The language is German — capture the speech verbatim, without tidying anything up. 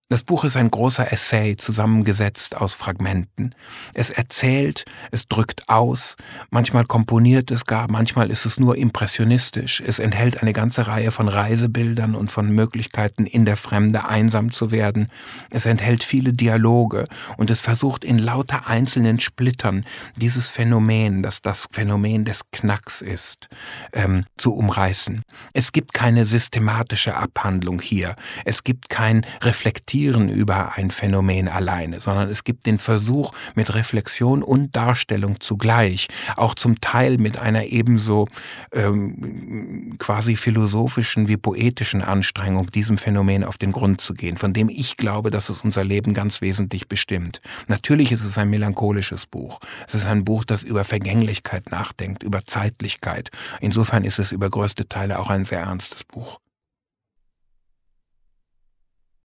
Das Buch ist ein großer Essay, zusammengesetzt aus Fragmenten. Es erzählt, es drückt aus, manchmal komponiert es gar, manchmal ist es nur impressionistisch. Es enthält eine ganze Reihe von Reisebildern und von Möglichkeiten, in der Fremde einsam zu werden. Es enthält viele Dialoge und es versucht in lauter einzelnen Splittern dieses Phänomen, das das Phänomen des Knacks ist, ähm, zu umreißen. Es gibt keine systematische Abhandlung hier. Es gibt kein Reflektieren über ein Phänomen alleine, sondern es gibt den Versuch mit Reflexion und Darstellung zugleich, auch zum Teil mit einer ebenso ähm, quasi philosophischen wie poetischen Anstrengung, diesem Phänomen auf den Grund zu gehen, von dem ich glaube, dass es unser Leben ganz wesentlich bestimmt. Natürlich ist es ein melancholisches Buch. Es ist ein Buch, das über Vergänglichkeit nachdenkt, über Zeitlichkeit. Insofern ist es über größte Teile auch ein sehr ernstes Buch.